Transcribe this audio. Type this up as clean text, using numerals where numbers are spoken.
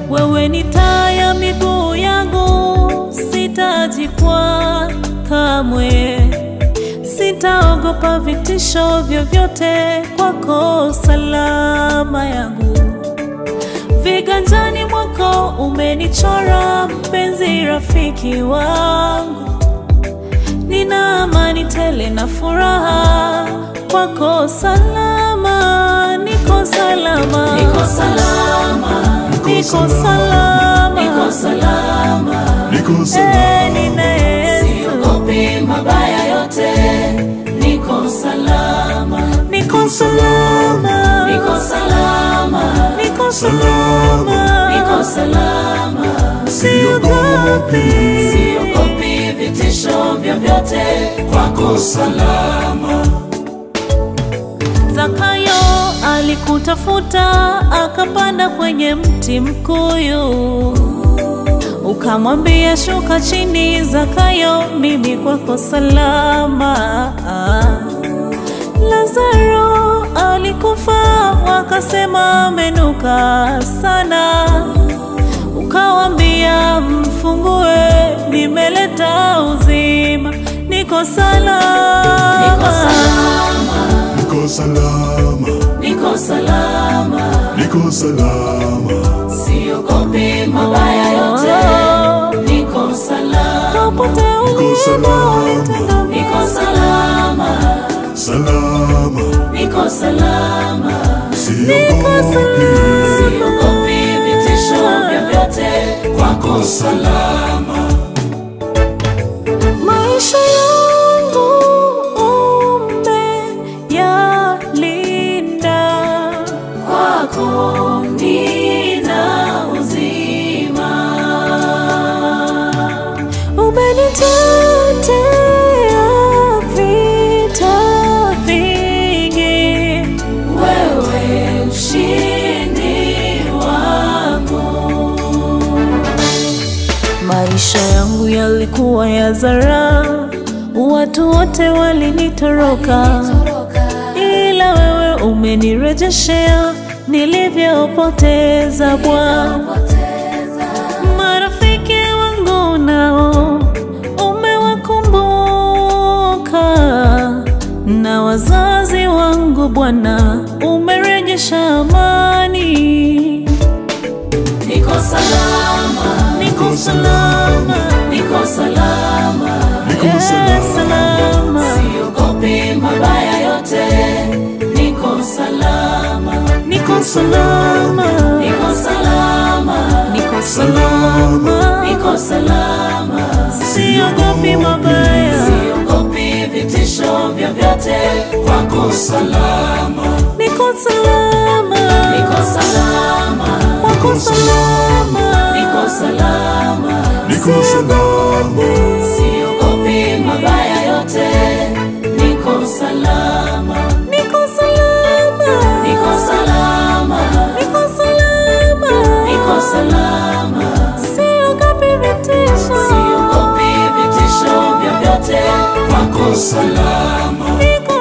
Wewe ni taa ya miguu yangu, sitajikwaa kamwe. Sitaogopa vitisho vyovyote, kwako salama yangu. Viganjani mwako umenichora, mpenzi rafiki wangu. Nina amani tele na furaha, kwako salama, niko salama. Niko salama, Niko salama, niko salama, niko salama. Nina Yesu, siogopi mabaya yote. Niko salama, niko salama, niko salama, niko salama, niko salama, siogopi vitisho vyovyote, kwako salama. Zakayo alikutafuta, akapanda kwenye mti mkuyu. Ukamwambia shuka chini Zakayo, mimi kwako salama. Lazaro alikufa, wakasema amenuka sana. Ukawambia mfungue, nimeleta uzima. Niko salama, Niko salama, Niko salama, niko salama, niko salama, siogopi mabaya yote. Niko salama, popote niko salama, niko salama, salama, niko salama, siogopi vitisho vyovyote, kwako salama. maisha yangu umeyalinda, Kwako nina uzima, umenitetea vita vingi. wewe ushindi wangu. Maisha yangu yalikuwa ya zara, watu wote walinitoroka, ila wewe umenirejeshea nilivyopoteza Bwana. Marafiki wangu nao umewakumbuka, na wazazi wangu Bwana umerejesha amani. Niko salama, Niko salama, niko salama, niko salama, siogopi mabaya yote. Niko salama, niko salama, niko salama, niko salama, niko salama, siogopi mabaya. siogopi vitisho vyovyote, kwako salama. Niko salama, Niko salama, kwako salama, niko salama, niko salama, siogopi mabaya yote. Niko salama, niko salama, niko salama, niko salama, niko salama, siogopi vitisho. siogopi vitisho vyovyote, kwako salama. Niko